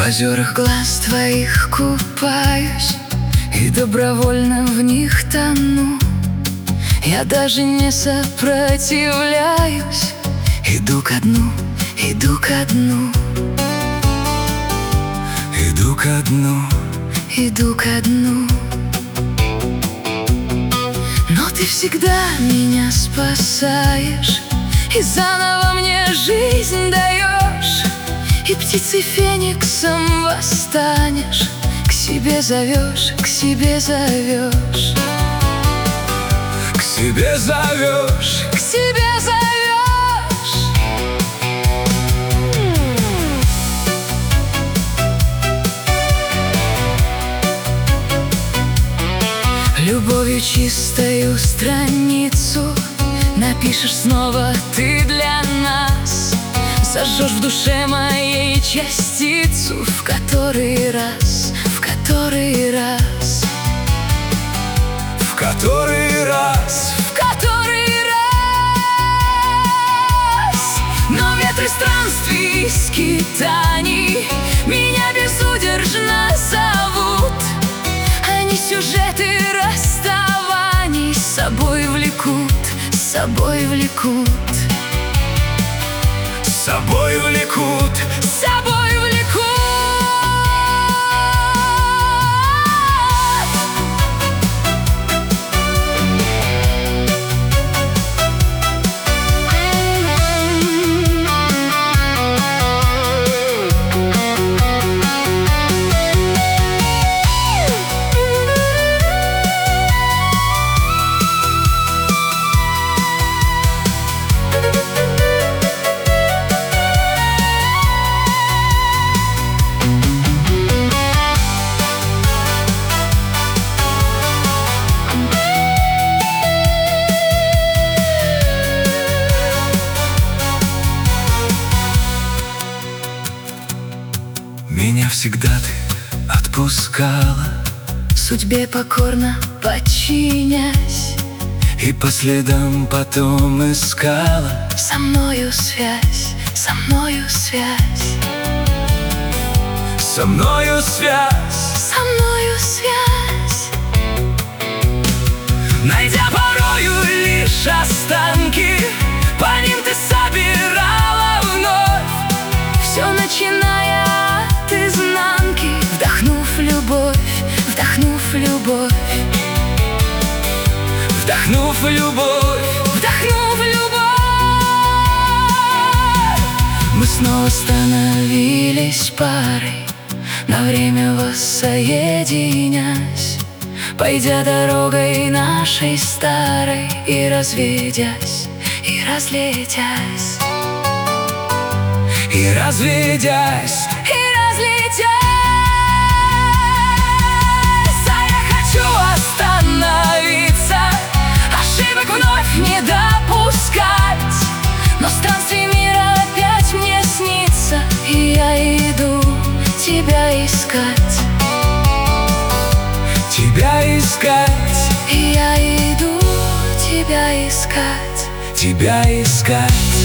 озерах глаз твоих купаюсь и добровольно в них тону. Я даже не сопротивляюсь, иду ко дну, иду ко дну, иду ко дну, иду ко дну. Но ты всегда меня спасаешь и заново мне жизнь даешь, и птицей фениксом восстанешь, к себе зовешь, к себе зовешь, к себе зовешь, к себе зовешь. Любовью чистою страницу напишешь снова ты для нас. Зажжешь в душе моей частицу в который раз, в который раз, в который раз, в который раз. Но ветры странствий и скитаний меня безудержно зовут. Они сюжеты расставаний с собой влекут, с собой влекут, с собой влекут, с собой влекут. Меня всегда ты отпускала, судьбе покорно подчинясь, и по следам потом искала со мною связь, со мною связь, со мною связь, со мною связь. Найдя порою лишь останки, по ним ты собирала вновь все, начиная от изнанки, вдохнув любовь, вдохнув любовь, вдохнув любовь, вдохнув любовь. Мы снова становились парой, на время воссоединясь, пойдя дорогой нашей старой и разведясь, и разлетясь, и разлетясь, и разлетясь. А я хочу остановиться, ошибок вновь не допускать, но странствий мира опять мне снится, и я иду тебя искать, тебя искать, и я иду тебя искать, тебя искать.